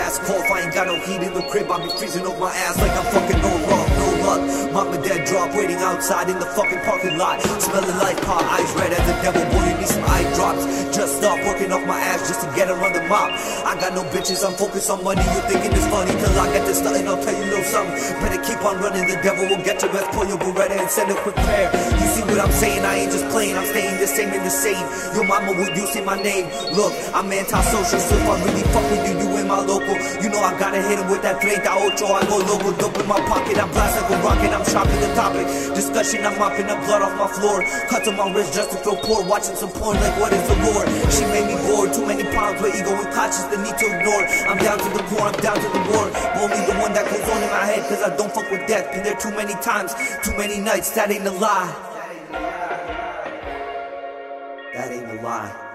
gas cold. I ain't got no heat in the crib, I be freezing up my ass like I'm fucking no luck, no luck. Mom and dad drop, waiting outside in the fucking parking lot, smelling like pot, eyes red as the devil. Boy, you need some eye drops. Just stop working off my ass just to get around the mop. I got no bitches, I'm focused on money. You thinking it's funny till I get this nothing. I'll tell you a little something. Better keep on running, the devil will get your best. Pull your Beretta and send a quick prayer. You see what I'm saying? I ain't just playing, I'm staying the same and the same. Your mama, would you say my name? Look, I'm anti-social, so if I really fuck with you, you ain't my local. You know I gotta hit him with that 38. I go local, dope in my pocket, I blast like a rocket. I'm shopping the topic, discussion, I'm mopping up blood off my floor. Cuts on my wrist just to feel poor, watching some porn like what is the lore? She made me bored, too many problems with ego and conscience, the need to ignore. I'm down to the core, I'm down to the war. Only the one that goes on in my head, cause I don't fuck with death. Been there too many times, too many nights, that ain't a lie. That ain't a lie.